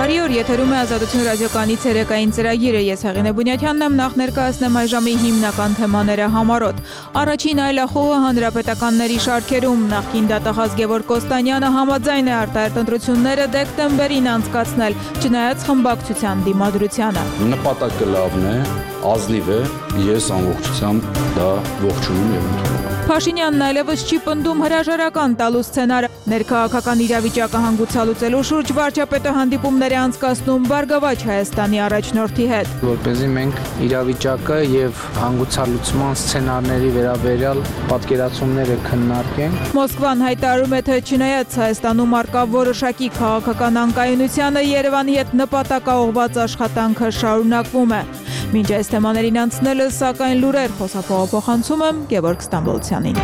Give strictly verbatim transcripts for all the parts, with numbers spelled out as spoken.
Բարի օր, եթերում է Ազատություն ռադիոկայանի ցերեկային ծրագիրը։ Ես Հեղինե Բունյաթյանն եմ, նախ ներկայացնեմ այժմի հիմնական թեմաները համառոտ։ Առաջին այլախոհը հանրապետականների շարքերում նախկին դատախազ Գևորգ Կոստանյանը համաձայն է արտահերթ ընտրությունները դեկտեմբերին անցկացնել, չնայած խմբակցության դիմադրությանը։ Նպատակը լավն է, ազնիվ է, ես ամբողջությամբ դա ողջունում եմ ընդունում։ Փաշինյանն այլևս չի պնդում հրաժարական տալու սցենարը։ Ներքաղաքական իրավիճակը հանգուցալուծելու շուրջ վարչապետը հանդիպումներ է անցկացնում Բարգավաճ Հայաստանի առաջնորդի հետ։ Որպեսզի մենք իրավիճակը եւ հանգուցալուծման սցենարների վերաբերյալ պատկերացումները քննարկենք։ Մոսկվան հայտարարում է, թե չնայած Հայաստանում արկա որոշակի քաղաքական անկայունությանը, Երևանի հետ նպատակաուղղված աշխատանքը շարունակվում է։ Մինչ այս թեմաներին անցնելը, սակայն լուրեր խոսափողը փոխանցում եմ Գևորգ Ստամբոլցյանին։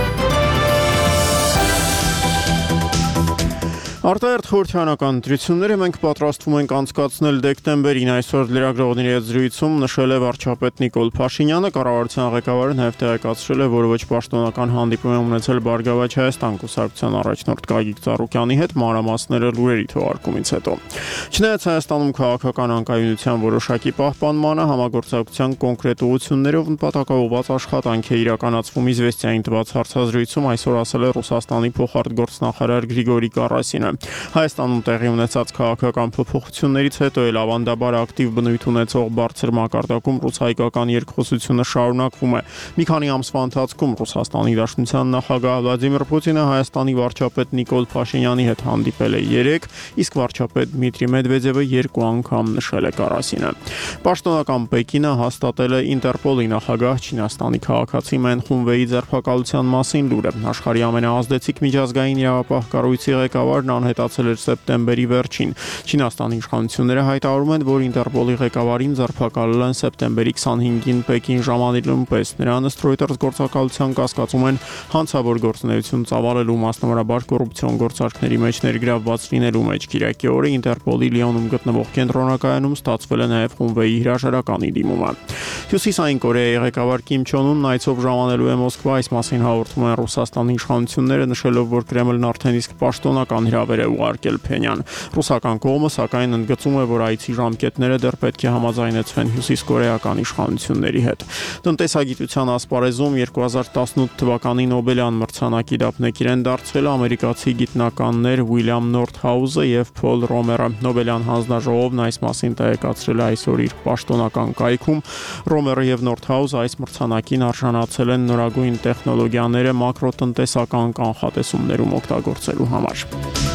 Արտահերթ խորհրդարանական ընտրությունները մենք պատրաստվում ենք անցկացնել դեկտեմբերին, այսօր լրագրողների հետ զրույցում նշել է վարչապետ Նիկոլ Փաշինյանը, կառավարության ղեկավարը նաև տեղեկացրել է, որ ոչ պաշտոնական հանդիպում է ունեցել Բարգավաճ Հայաստան կուսակցության առաջնորդ Գագիկ Ծառուկյանի հետ, մանրամասները լուրերի թողարկումից հետո։ Չնայած Հայաստանում քաղաքական անկայունության որոշակի պահպանմանը, համագործակցության կոնկրետ ուղղություններով նպատակաուղղված աշխատանք է իրականացվում, Իզվեստիային տված հարցազրույցում այսօր ասել է Ռուսաստանի փոխարտգործնախարար Գրիգորի Կարասինը։ Հայաստանում տեղի ունեցած քաղաքական փոփոխություններից հետո էլ ավանդաբար ակտիվ բնույթ ունեցող բարձր մակարդակում ռուս-հայկական երկխոսությունը շարունակվում է։ Մի քանի ամսվա ընթացքում Ռուսաստանի Դաշնության նախագահ Վլադիմիր Պուտինը Հայաստանի վարչապետ Նիկոլ Փաշինյանի հետ հանդիպել է երեք, իսկ վարչապետ Դմիտրի Մեդվեդևը երկու անգամ, նշել է Կարասինը։ Պաշտոնական Պեկինը հաստատել է Ինտերպոլի նախագահ Չինաստանի քաղաքացի Մեն Խունվեի ձերբակալության մասին լուրը։ Աշխարհի ամենաազդեցիկ միջազգային իրավապահ կառույցի ղեկավարն անհետացել էր սեպտեմբերի վերջին։ Չինաստանի իշխանությունները հայտարարում են, որ Ինտերպոլի ղեկավարին ձերբակալել են սեպտեմբերի քսանհինգին Պեկին ժամանելուն պես։ Նրան ըստ Reuters գործակալության կասկածում են հանցավոր գործունեություն ծավալելու, մասնավորաբար կոռուպցիոն գործարքների մեջ ներգրավված լինելու մեջ։ Կիրակի օրը Ինտերպոլի Լիոնում գտնվող կենտրոնակայանում ստացվել է նաև Խունվեի հրաժարականի դիմումը։ Հյուսիսային Կորեայի ղեկավար Կիմ Չոն Ունն այցով ժամանելու է Մոսկվա, այս մասին հաղորդում են Ռուսաստանի իշխանությունները, նշելով, որ Կրեմլն արդեն իսկ պաշտոնական հրավեր է ուղարկել Փենյան։ Ռուսական կողմը սակայն ընդգծում է, որ այցի ժամկետները դեռ պետք է համաձայնեցվեն հյուսիսկորեական իշխանությունների հետ։ Տնտեսագիտության ասպարեզում երկու հազար տասնութ թվականի Նոբելյան մրցանակի դափնեկիր են դարձվել ամերիկացի գիտնականներ Ուիլյամ Նորդհաուզը եւ Փոլ Ռոմերը։ Նոբելյան հանձնաժողովն այս մասին տեղեկացրել է այսօր իր պաշտոնական կայքում։ Ռոմերը եւ Նորդհաուզը այս մրցանակին արժանացել են նորագույն տեխնոլոգիաները մակրոտնտեսական կանխատեսումներում օգտագործելու համար։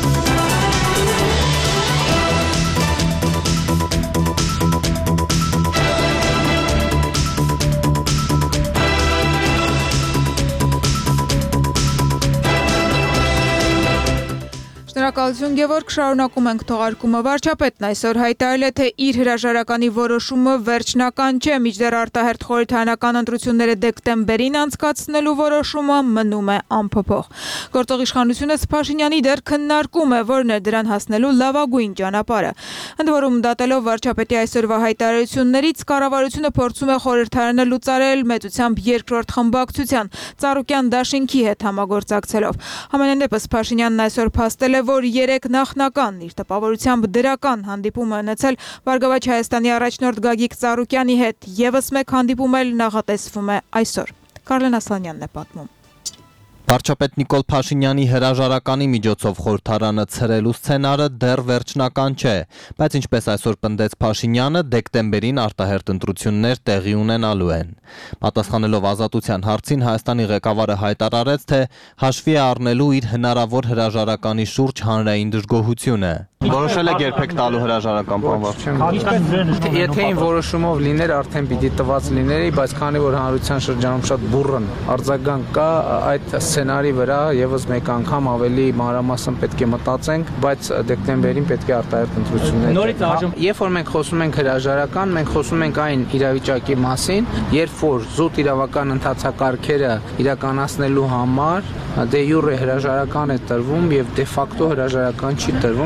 Շնորհակալություն Գևորգ, շարունակում ենք թողարկումը։ Վարչապետն այսօր հայտարարել է, թե իր հրաժարականի որոշումը վերջնական չէ, մինչդեռ արտահերթ խորհրդարանական ընտրությունները դեկտեմբերին անցկացնելու որոշումը մնում է անփոփոխ։ Գործող իշխանությունը Փաշինյանի դեռ քննարկում է, որն է դրան հասնելու լավագույն ճանապարհը։ Ընդ որում, դատելով վարչապետի այսօրվա հայտարարություններից, կառավարությունը փորձում է խորհրդարանը լուծարել մեծությամբ երկրորդ խմբակցության Ծառուկյան դաշինքի հետ համագործակցելով։ Համենայն դեպս Փաշինյանն այսօր փաստել է, որ երեք նախնական իր տպավորությամբ դրական հանդիպում է ունեցել Բարգավաճ Հայաստանի առաջնորդ Գագիկ Ծառուկյանի հետ։ Եվս մեկ հանդիպում էլ նախատեսվում է այսօր։ Կարլեն Ասլանյանն է պատմում։ Վարչապետ Նիկոլ Փաշինյանի հրաժարականի միջոցով խորհրդարանը ցրելու սցենարը դեռ վերջնական չէ, բայց ինչպես այսօր պնդեց Փաշինյանը, դեկտեմբերին արտահերթ ընտրություններ տեղի ունենալու են։ Պատասխանելով Ազատության հարցին, Հայաստանի ղեկավարը հայտարարեց, թե հաշվի է առնելու իր հնարավոր հրաժարականի շուրջ հանրային դժգոհությունը։ Որոշել եք երբեք տալու հրաժարական բանվա։ Եթե այն որոշումով լիներ, արդեն պիտի տված լիներ, բայց քանի որ հանրության շրջանում շատ բուռն արձագանք կա, այդ սցենարի վրա եւս մեկ անգամ ավելի մանրամասն պետք է մտածենք, բայց դեկտեմբերին պետք է արտահերթ ընտրություններ։ Երբ որ մենք խոսում ենք հրաժարական, մենք խոսում ենք այն իրավիճակի մասին, երբ որ զուտ իրավական ընթացակարգերը իրականացնելու համար դե յուրե հրաժարական է տրվում եւ դե ֆակտո հրաժարական չի տրվում, այստեղ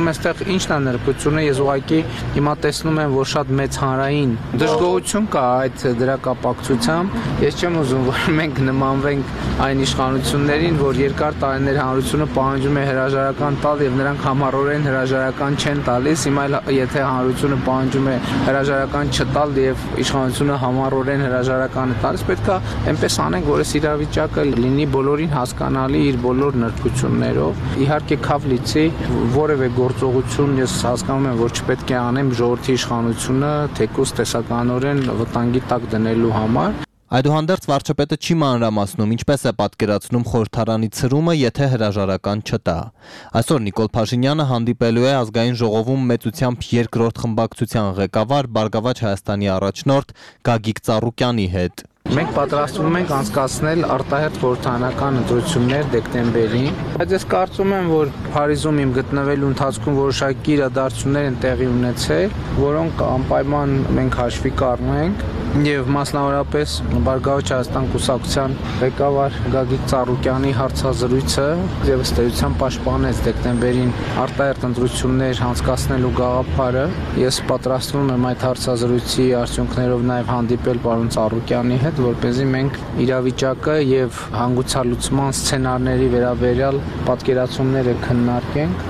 ինչն է նրբությունը, ես ուղղակի հիմա տեսնում եմ, որ շատ մեծ հանրային դժգոհություն կա այդ դրա կապակցությամբ։ Ես չեմ ուզում, որ մենք նմանվենք այն իշխանություններին, որ երկար տարիներ հանրությունը պահանջում է հրաժարական տալ եւ նրանք համառորեն հրաժարական չեն տալիս։ Հիմա եթե հանրությունը պահանջում է հրաժարական չտալ եւ իշխանությունը համառորեն հրաժարական է տալիս, պետք է այնպես անենք, որ այս իրավիճակը լինի բոլորին հասկանալի իր բոլոր նրբություններով։ Իհարկե քավ լիցի որևէ գործողություն ես հասկանում եմ, որ չպետք է անեմ ժողովրդի իշխանությունը թեկուզ տեսականորեն վտանգի տակ դնելու համար։ Այդուհանդերձ վարչապետը չի մանրամասնում, ինչպես է պատկերացնում խորհրդարանի ցրումը, եթե հրաժարական չտա։ Այսօր Նիկոլ Փաշինյանը հանդիպելու է ազգային ժողովում մեծությամբ երկրորդ խմբակցության ղեկավար Բարգավաճ Հայաստանի առաջնորդ Գագիկ Ծառուկյանի հետ։ Մենք պատրաստվում ենք անցկացնել արտահերթ խորհրդարանական ընտրություններ դեկտեմբերին, բայց ես կարծում եմ, որ Փարիզում իմ գտնվելու ընթացքում որոշակի իրադարձություններ են տեղի ունեցել, որոնք անպայման մենք հաշվի կառնենք, եւ մասնավորապես Բարգավաճ Հայաստան կուսակցության ղեկավար Գագիկ Ծառուկյանի հարցազրույցը եւ ըստ էության պաշտպանեց դեկտեմբերին արտահերթ ընտրություններ անցկացնելու գաղափարը։ Ես պատրաստվում եմ այդ հարցազրույցի արդյունքներով նաեւ հանդիպել պարոն Ծառուկյանի հետ, որպեսզի մենք իրավիճակը եւ հանգուցալուծման սցենարների վերաբերյալ պատկերացումները քննարկենք։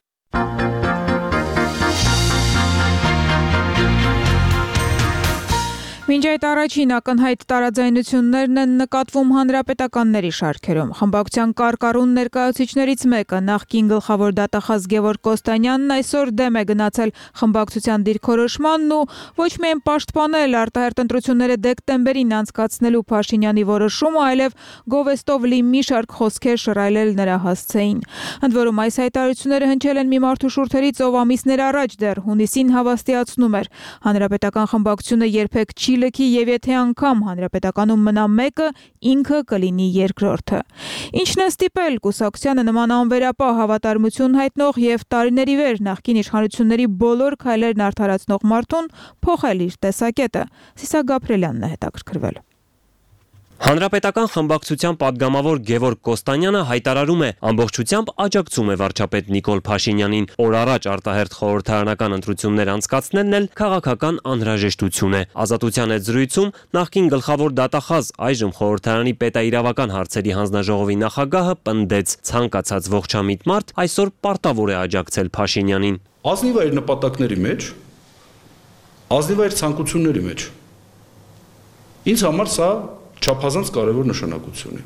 Մինչ այդ առաջին ակնհայտ տարաձայնություններն են նկատվում հանրապետականների շարքերում։ Խմբակցության կարկառուն ներկայացուցիչներից մեկը նախկին գլխավոր դատախազ Գևորգ Կոստանյանն այսօր դեմ է գնացել խմբակցության դիրքորոշմանն ու ոչ միայն պաշտպանել արտահերթ ընտրությունները դեկտեմբերին անցկացնելու Փաշինյանի որոշումը, այլև գովեստով լի մի շարք խոսքեր շռայլել նրա հասցեին։ Ընդ որում այս հայտարարությունները հնչել են մի մարդու շուրթերից, ով ամիսներ առաջ դեռ հունիսին հավաստիացնում էր հանրապետական խմբակցությունը երբեք չի լքի եւ եթե անգամ հանրապետականում մնա մեկը, ինքը կլինի երկրորդը։ Ինչն է ստիպել կուսակցությանը նման անվերապահ հավատարմություն հայտնող եւ տարիների վեր նախկին իշխանությունների բոլոր քայլերն արդարացնող մարդուն փոխել իր տեսակետը։ Սիսա Գաբրելյանն է հետաքրքրվել։ Հանրապետական խմբակցության падգամավոր Գևորգ Կոստանյանը հայտարարում է, ամբողջությամբ աջակցում է վարչապետ Նիկոլ Փաշինյանին, օր առաջ արտահերթ խորհրդարանական ընտրություններ անցկացնելն էլ քաղաքական անհրաժեշտություն է։ Ազատության հետ զրույցում նախկին գլխավոր դատախազ, այժմ խորհրդարանի պետաիրավական հարցերի հանձնաժողովի նախագահը պնդեց, ցանկացած ողջամիտ մարդ այսօր պարտավոր է աջակցել Փաշինյանին։ Ազնիվ է իր նպատակների մեջ, ազնիվ է իր ցանկությունների մեջ։ Ինձ համար սա չափազանց կարևոր նշանակություն է։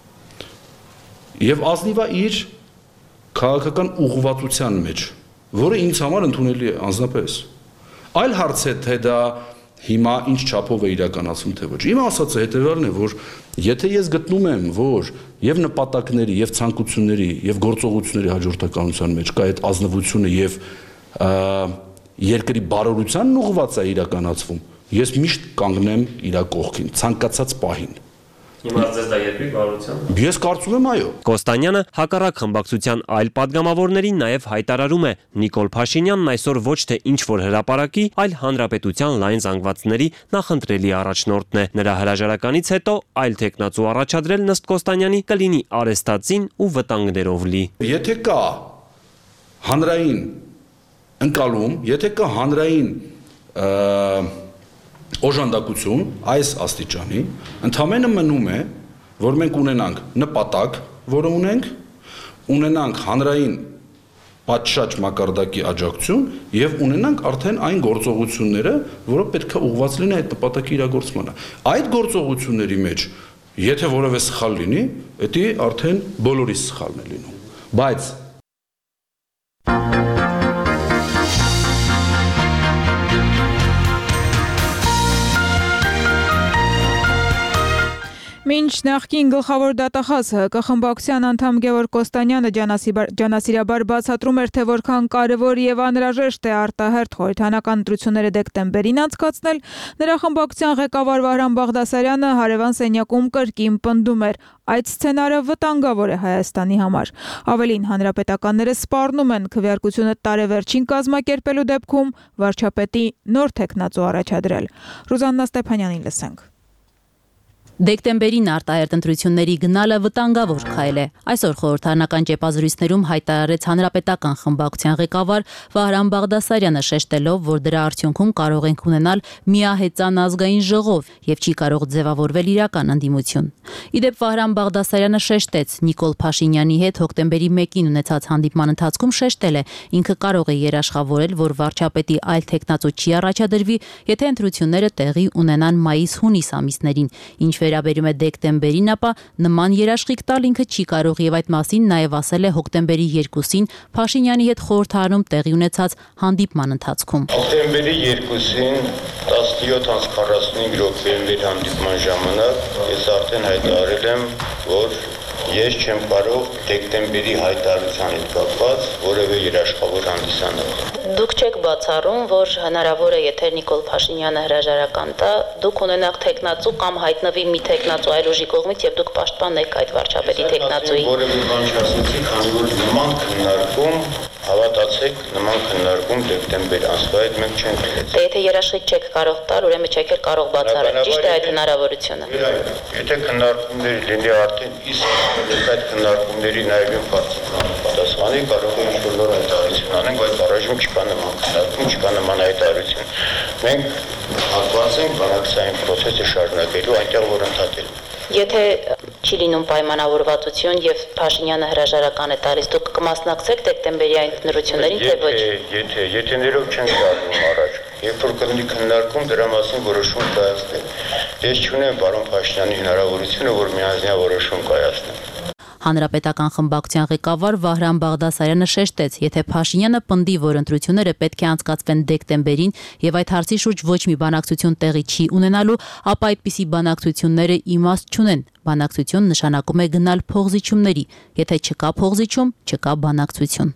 Եվ ազնիվ է իր քաղաքական ուղղվածության մեջ, որը ինձ համար ընդունելի է անձնապես։ Այլ հարց է, թե դա հիմա ինչ չափով է իրականացում, թե ոչ։ Իմ ասածը հետևյալն է, որ եթե ես գտնում եմ, որ եւ նպատակների, եւ ցանկությունների, եւ գործողությունների հաջորդականության մեջ կա այդ ազնվությունը եւ երկրի բարօրությանն ուղղված է իրականացվում, ես միշտ կանգնեմ իր կողքին, ցանկացած պահին։ Հիմա ձեզ դա երկրի բարօրության։ Ես կարծում եմ այո։ Կոստանյանը հակառակ խմբակցության այլ падգամավորներին նաև հայտարարում է, Նիկոլ Փաշինյանն այսօր ոչ թե ինչ-որ հրապարակի, այլ հանրապետության լայն զանգվածների նախընտրելի առաջնորդն է։ Նրա հրաժարականից հետո այլ տեխնացու առաջադրել ըստ Կոստանյանի կլինի արեստացին ու վտանգներով լի։ Եթե կա հանրային ընկալում, եթե կա հանրային օժանդակություն այս աստիճանի, ընդհանրապես մնում է, որ մենք ունենանք նպատակ, որը ունենք, ունենանք հանրային պատշաճ մակարդակի աջակցություն եւ ունենանք արդեն այն գործողությունները, որը պետք է ուղղված լինի այդ նպատակի իրագործմանը։ Այդ գործողությունների մեջ, եթե որևէ սխալ լինի, դա արդեն բոլորիս սխալն է լինում։ Բայց Մինչ նախկին գլխավոր դատախազ ՀԿ խմբակցության անդամ Գևորգ Կոստանյանը ջանասիրաբար բացատրում էր, թե որքան կարևոր եւ անհրաժեշտ է արտահերթ խորհրդարանական ընտրությունները դեկտեմբերին անցկացնել, նրա խմբակցության ղեկավար Վահրամ Բաղդասարյանը հարևան սենյակում կրկին պնդում էր, այդ սցենարը վտանգավոր է Հայաստանի համար։ Ավելին, հանրապետականները սպառնում են քվեարկությունը տարեվերջին կազմակերպելու դեպքում վարչապետի նոր տեխնացու առաջադրել։ Ռուզաննա Ստեփանյանին լսենք։ Դեկտեմբերին արտահերտ ընտրությունների գնալը վտանգավոր քայլ է։ Այսօր խորհրդարանական ճեպազրույցներում հայտարարեց հանրապետական խմբակցության ղեկավար Վահրամ Բաղդասարյանը, շեշտելով, որ դրա արդյունքում կարող ենք ունենալ միահեծան ազգային ժողով եւ չի կարող ձևավորվել իրական ընդդիմություն։ Իդեպ Վահրամ Բաղդասարյանը շեշտեց, Նիկոլ Փաշինյանի հետ հոկտեմբերի մեկին ունեցած հանդիպման ընթացքում շեշտել է, ինքը կարող է երաշխավորել, որ վարչապետի այլ թեկնածու չի առաջադրվի, եթե ընտրությունները տեղի ունենան մայիս-հունիս ամիսներին, ինչ վերաբերում է դեկտեմբերին, ապա նման երաշխիք տալ ինքը չի կարող եւ այդ մասին նաեւ ասել է հոկտեմբերի երկուսին Փաշինյանի հետ խորհրդարանում տեղի ունեցած հանդիպման ընթացքում։ Հոկտեմբերի երկուսին տասնյոթ քառասունհինգ րոպեի մեր հանդիպման ժամանակ ես արդեն հայտարարել եմ, որ ես չեմ կարող դեկտեմբերի հայտարարության հետ կապված որևէ երաշխավոր հանդիսանալ։ Դուք չեք բացառում, որ հնարավոր է, եթե Նիկոլ Փաշինյանը հրաժարական տա, դուք ունենաք թեկնածու կամ հայտնվի մի թեկնածու այլ ուժի կողմից եւ դուք պաշտպանեք այդ վարչապետի թեկնածուի։ Որևէ բան չասեցի, քանի որ նման քննարկում, հավատացեք, նման քննարկում դեկտեմբեր ամսվա հետ մենք չենք լսել։ Դե եթե երաշխիք չեք կարող տալ, ուրեմն չեք էլ կարող բացառել, ճիշտ է այդ հնարավորությունը։ Եթե քննարկումներ լինի արդեն իսկ այդ քննարկումների նաեւ իմ կարծիքով պատասխանի կարող է ինչ-որ նոր հայտարարություն անենք, բայց առայժմ չկա նման քննարկում, չկա նման հայտարարություն։ Մենք հակված ենք բանակցային process-ը շարունակելու այնտեղ, որ ընդհատել։ Եթե չի լինում պայմանավորվածություն եւ Փաշինյանը հրաժարական է տալիս, դուք կմասնակցեք դեկտեմբերի այն ընտրություններին, թե ոչ։ Եթե եթե ներով չեն շարժվում առաջ, երբ որ կլինի քննարկում, դրա մասին որոշում կայացնենք։ Ես չունեմ պարոն Փաշինյանի հնարավորությունը, որ միանձնյա որոշում կայացնեմ։ Հանրապետական խմբակցության ղեկավար Վահրամ Բաղդասարյանը շեշտեց, եթե Փաշինյանը պնդի, որ ընտրությունները պետք է անցկացվեն դեկտեմբերին եւ այդ հարցի շուրջ ոչ մի բանակցություն տեղի չի ունենալու, ապա այդպիսի բանակցությունները իմաստ չունեն։ Բանակցություն նշանակում է գնալ փողզիչումների, եթե չկա փողզիչում, չկա բանակցություն։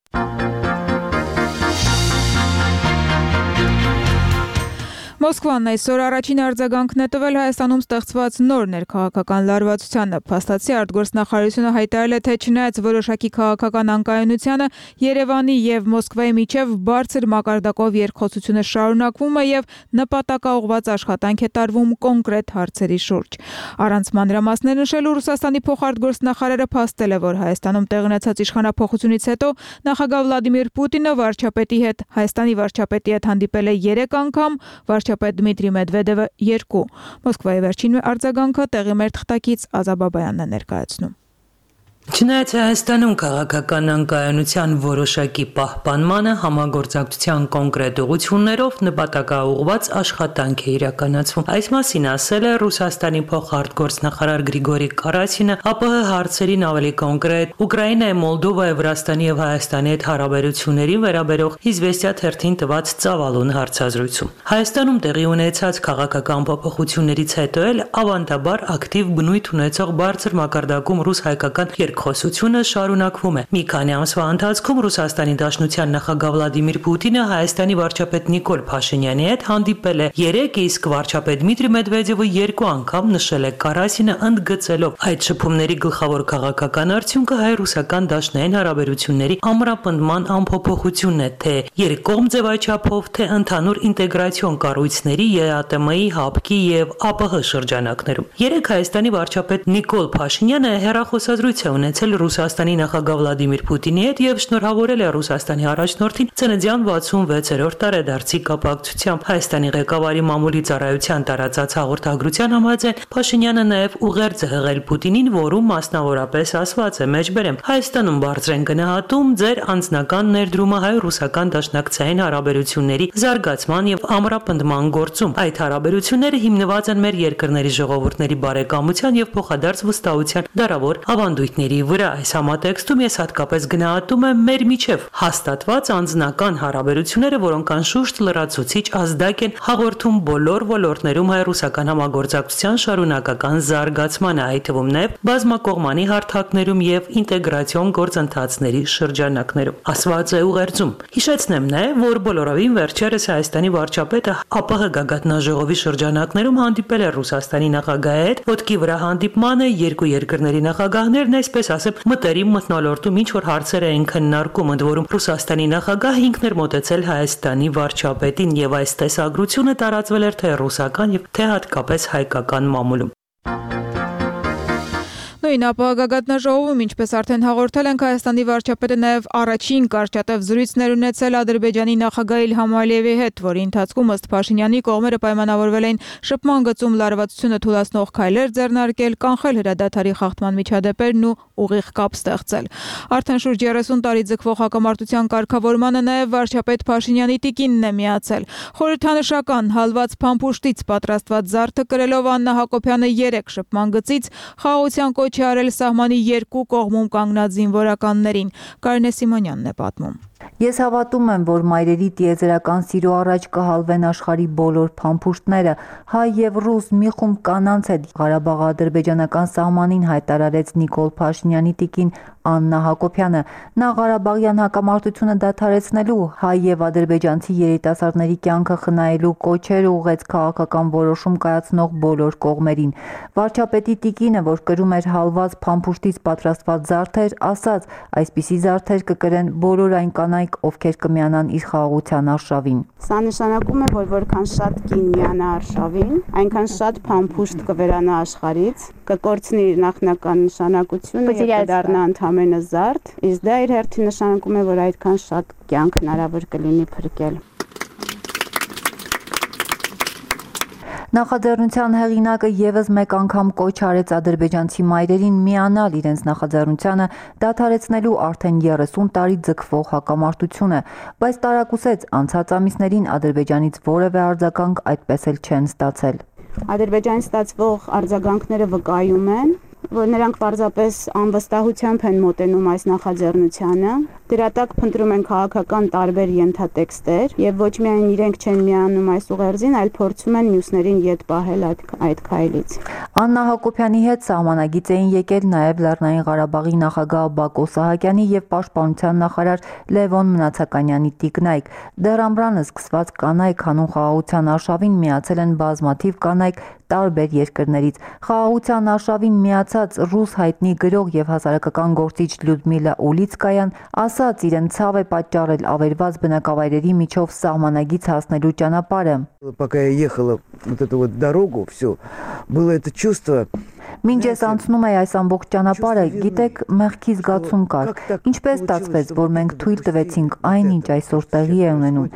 Մոսկվան այսօր առաջին արձագանքն է տվել Հայաստանում ստեղծված նոր ներքաղաքական լարվածությանը։ Փաստացի արտգործնախարարությունը հայտարարել է, թե չնայած որոշակի քաղաքական անկայունությանը, Երևանի եւ Մոսկվայի միջև բարձր մակարդակով երկխոսությունը շարունակվում է եւ նպատակաուղղված աշխատանք է տարվում կոնկրետ հարցերի շուրջ։ Առանց մանրամասներ նշելու Ռուսաստանի փոխարտգործնախարարը փաստել է, որ Հայաստանում տեղի ունեցած իշխանափոխությունից հետո նախագահ Վլադիմիր Պուտինը վարչապետի հետ Հայաստանի վարչապետի հետ հանդիպել է երեք անգամ, վարչապետ Դմիտրի Մեդվեդևը երկու։ Մոսկվայի վերջին արձագանքը տեղի մեր թղթակից Ազա Բաբայանն է ներկայացնում։ Չնայած Հայաստանում քաղաքական անկայունության որոշակի պահպանմանը համագործակցության կոնկրետ ուղղություններով նպատակաուղղված աշխատանք է իրականացվում։ Այս մասին ասել է Ռուսաստանի փոխարտգործնախարար Գրիգորի Կարասինը ԱՊՀ հարցերին ավելի կոնկրետ Ուկրաինայի, Մոլդովայի, Վրաստանի եւ Հայաստանի հետ հարաբերություններին վերաբերող Իզվեստիա թերթին տված ծավալուն հարցազրույցում։ Հայաստանում տեղի ունեցած քաղաքական փոփոխություններից հետո էլ ավանդաբար ակտիվ բնույթ ունեցող բարձր մակարդակում ռուս-հայկական երկխոսությունը շարունակվում է։ Մի քանի ամսվա ընթացքում Ռուսաստանի Դաշնության նախագահ Վլադիմիր Պուտինը Հայաստանի վարչապետ Նիկոլ Փաշինյանի հետ հանդիպել է երեք, իսկ վարչապետ Դմիտրի Մեդվեդևը երկու անգամ, նշել է Կարասինը, ընդգծելով այդ շփումների գլխավոր քաղաքական արդյունքը հայ-ռուսական դաշնային հարաբերությունների ամրապնդման անփոփոխությունն է, թե երկկողմ ձևաչափով, թե ընդհանուր ինտեգրացիոն կառույցների ԵԱՏՄ-ի, ՀԱՊԿ-ի եւ ԱՊՀ շրջանակներում։ Երեք Հայաստանի վարչապետ Նիկոլ Փաշինյանը հեռախոսազրույց է ունեցել Ռուսաստանի նախագահ Վլադիմիր Պուտինի հետ եւ շնորհավորել է Ռուսաստանի առաջնորդին ծննդյան վաթսունվեցերորդ տարեդարձի կապակցությամբ։ Հայաստանի ղեկավարի մամուլի ծառայության տարածած հաղորդագրության համաձայն Փաշինյանը նաեւ ուղերձ է հղել Պուտինին, որում մասնավորապես ասված է. «Մեջբերեմ, Հայաստանում բարձր են գնահատում ձեր անձնական ներդրումը հայ-ռուսական դաշնակցային հարաբերությունների զարգացման եւ ամրապնդման գործում։ Այդ հարաբերությունները հիմնված են մեր երկրների ժողովուրդների բարեկամության եւ փոխադարձ վստահության դարավոր ավանդույթների վրա։ Այս համատեքստում ես հատկապես գնահատում եմ մեր միջև հաստատված անձնական հարաբերությունները, որոնք անշուշտ լրացուցիչ ազդակ են հաղորդում բոլոր ոլորտներում հայ-ռուսական համագործակցության շարունակական զարգացմանը, այդ թվում նաև բազմակողմանի հարթակներում եւ ինտեգրացիոն գործընթացների շրջանակներում», ասված է ուղերձում։ Հիշեցնեմ նաև, որ բոլորովին վերջերս Հայաստանի վարչապետը ԱՊՀ գագաթնաժողովի շրջանակներում հանդիպել է Ռուսաստանի նախագահի հետ, ոտքի վրա հանդիպմանը երկու երկրների նախագահներն այսպես ասեմ մտերիմ մթնոլորտում ինչ որ հարցեր էին քննարկում, ընդ որում Ռուսաստանի նախագահը ինքն էր մոտեցել Հայաստանի վարչապետին եւ այս տեսագրությունը տարածվել էր թե ռուսական եւ թե հատկապես հայկական մամուլում։ Նույն ապահագագատնաժողովում, ինչպես արդեն հաղորդել ենք, Հայաստանի վարչապետը նաև առաջին կարճատև զրույցներ ունեցել Ադրբեջանի նախագահ Իլհամ Ալիևի հետ, որի ընթացքում ըստ Փաշինյանի կողմերը պայմանավորվել էին շփման գծում լարվածությունը թույլատնող քայլեր ձեռնարկել, կանխել հրադադարի խախտման միջադեպերն ու ուղիղ կապ ստեղծել։ Արդեն շուրջ երեսուն տարի ձգվող հակամարտության կարգավորմանը նաև վարչապետ Փաշինյանի տիկինն է միացել։ Խորհրդանշական հալված փամփուշտից պատրաստված զարդը կրելով Աննա Հակոբյանը երեք շփման գծից խաղաղության կոչ է արել սահմանի երկու կողմում կանգնած զինվորականներին։ Կարինե Սիմոնյանն է պատմում։ Ես հավատում եմ, որ մայրերի տիեզերական սիրո առաջ կհալվեն աշխարհի բոլոր փամփուշտները։ Հայ եւ ռուս մի խումբ կանանց հետ Ղարաբաղ-ադրբեջանական սահմանին հայտարարեց Նիկոլ Փաշինյանի տիկին Աննա Հակոբյանը։ Նա Ղարաբաղյան հակամարտությունը դադարեցնելու, հայ եւ ադրբեջանցի երիտասարդների կյանքը խնայելու կոչեր ուղղեց քաղաքական որոշում կայացնող բոլոր կողմերին։ Վարչապետի տիկինը, որ կրում էր հալված փամփուշտից պատրաստված զարդեր, ասաց, այսպիսի զարդեր կկրեն բոլոր այն կանայք, ովքեր կմիանան իր խաղաղության արշավին։ Սա նշանակում է, որ որքան շատ կին միանա արշավին, այնքան շատ փամփուշտ կվերանա աշխարհից, կկորցնի իր նախնական նշանակությունը եւ կդառնա ընդհանրապես զարդ, իսկ դա իր հերթին նշանակում է, որ այդքան շատ կյանք հնարավոր կլինի փրկել։ Նախաձեռնության հեղինակը եւս մեկ անգամ կոչ արեց ադրբեջանցի մայրերին միանալ իրենց նախաձեռնությանը դադարեցնելու արդեն երեսուն տարի ձգվող հակամարտությունը, բայց տարակուսեց անցած ամիսներին Ադրբեջանից որևէ արձագանք այդպես էլ չեն ստացել։ Ադրբեջանից ստացվող արձագանքները վկայում են, որ նրանք պարզապես անվստահությամբ են մոտենում այս նախաձեռնությանը, դրա տակ փնտրում են քաղաքական տարբեր ենթատեքստեր եւ ոչ միայն իրենք չեն միանում այս ուղերձին, այլ փորձում են մյուսներին յետ պահել այդ այդ քայլից։ Աննա Հակոբյանի հետ սահմանագից էին եկել նաեւ Լեռնային Ղարաբաղի նախագահ Բակո Սահակյանի եւ պաշտպանության նախարար Լևոն Մնացականյանի տիկնայք։ Դեռ ամռանը սկսված կանայք հանուն խաղաղության արշավին միացել են բազմաթիվ կանայք տարբեր երկրներից։ Խաղաղության արշավին միացած ռուս հայտնի գրող եւ հասարակական գործիչ Լյուդմիլա Ուլիցկայան ասաց, իրեն ցավ է պատճառել ավերված բնակավայրերի միջով սահմանագից հասնելու ճանապարհը։ Пока я ехала вот эту вот дорогу, все, было это чувство. Մինչ ես անցնում էի այս ամբողջ ճանապարհը, գիտեք, մեղքի զգացում կար։ Ինչպես ստացվեց, որ մենք թույլ տվեցինք այն, ինչ այսօր տեղի է ունենում։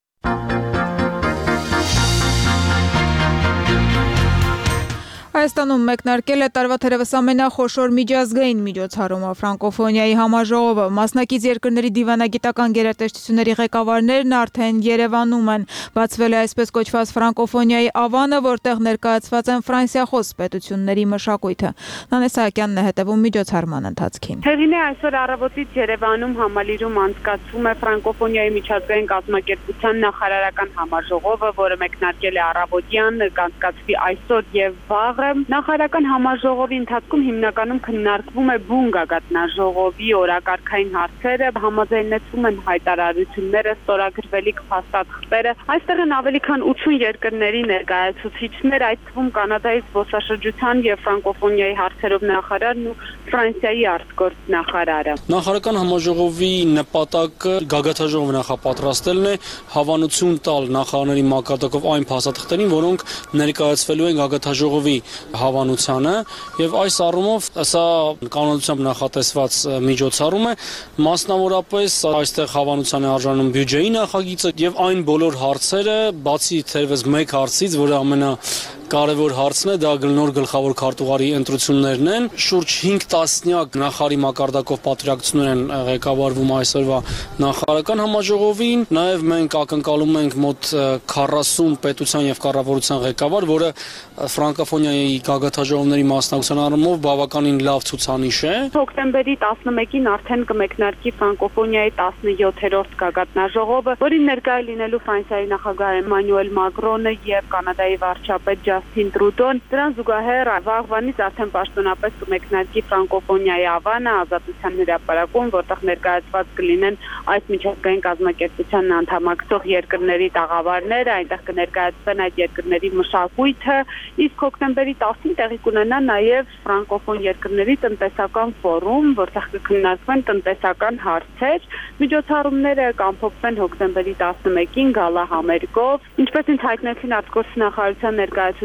Հայաստանում մեկնարկել է տարվա թերևս ամենախոշոր միջազգային միջոցառումը ֆրանկոֆոնիայի համաժողովը։ Մասնակից երկրների դիվանագիտական գերատեսչությունների ղեկավարներն արդեն Երևանում են։ Բացվել է այսպես կոչված ֆրանկոֆոնիայի ավանը, որտեղ ներկայացված են ֆրանսիախոս պետությունների մշակույթը։ Նանե Սահակյանն է հետևում միջոցառման ընթացքին։ Հեղին է այսօր առավոտից Երևանում համալիրում անցկացվում է ֆրանկոֆոնիայի միջազգային կազմակերպության նախարարական համաժողովը, որը մեկնարկել է առավոտյան, կանցկացվի այսօր եւ վաղ։ Նախարարական համաժողովի ընթացքում հիմնականում քննարկվում է բուն գագաթնաժողովի օրակարգային հարցերը, համաձայնեցվում են հայտարարությունները, ստորագրվելիք փաստաթղթերը։ Այստեղ են ավելի քան ութսուն երկրների ներկայացուցիչներ, այդ թվում Կանադայի զբոսաշրջության եւ ֆրանկոֆոնիայի հարցերով նախարարն ու Ֆրանսիայի արտգործ նախարարը։ Նախարարական համաժողովի նպատակը գագաթնաժողովը նախապատրաստելն է, հավանություն տալ նախարարների մակարդակով այն փաստաթղթերին, որոնք ներկայացվելու են գագաթնաժողովի հավանությանը եւ այս առումով սա կանոնությամբ նախատեսված միջոցառում է, մասնավորապես այստեղ հավանության է արժանում բյուջեի նախագիծը եւ այն բոլոր հարցերը, բացի թերևս մեկ հարցից, որը ամենա կարևոր հարցն է, դա նոր գլխավոր քարտուղարի ընտրություններն են։ Շուրջ հինգ տասնյակ նախարարի մակարդակով պատվիրակություններ են ղեկավարվում այսօրվա նախարարական համաժողովին։ Նաև մենք ակնկալում ենք մոտ քառասուն պետության եւ կառավարության ղեկավար, որը ֆրանկոֆոնիայի գագաթնաժողովների մասնակցության առումով բավականին լավ ցուցանիշ է։ Հոկտեմբերի տասնմեկին արդեն կմեկնարկի ֆրանկոֆոնիայի տասնյոթերորդ գագաթնաժողովը, որին ներկայ լինելու Ֆրանսիայի նախագահ Էմանուել Մակրոնը եւ Կանադայի վարչապետ Ջասթին Տրուդոն։ Դրան զուգահեռ վաղվանից արդեն պաշտոնապես կմեկնարկի ֆրանկոֆոնիայի ավանը ազատության հրապարակում, որտեղ ներկայացված կլինեն այս միջազգային կազմակերպության անդամակցող երկրների տաղավարները, այնտեղ կներկայացվեն այդ երկրների մշակույթը, իսկ հոկտեմբերի տասին տեղի կունենա նաև ֆրանկոֆոն երկրների տնտեսական ֆորում, որտեղ կքննարկվեն տնտեսական հարցեր։ Միջոցառումները կամփոփվեն հոկտեմբերի տասնմեկին գալա համերգով, ինչպես ինձ հայտնեցին արտգործնախարարության ներկայացուցիչ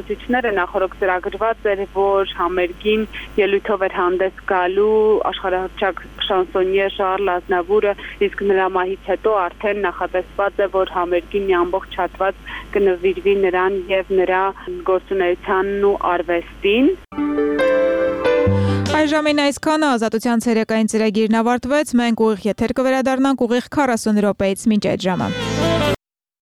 ցուցիչները նախորդ ծրագրված էր, որ համերգին ելույթով էր հանդես գալու աշխարհահռչակ շանսոնիե Շարլ Ազնավուրը, իսկ նրա մահից հետո արդեն նախատեսված է, որ համերգին մի ամբողջ հատված կնվիրվի նրան եւ նրա գործունեությանն ու արվեստին։ Այժմին այսքանը Ազատության ցերեկային ծրագիրն ավարտվեց, մենք ուղիղ եթեր կվերադառնանք ուղիղ քառասուն րոպեից մինչ այդ ժամը։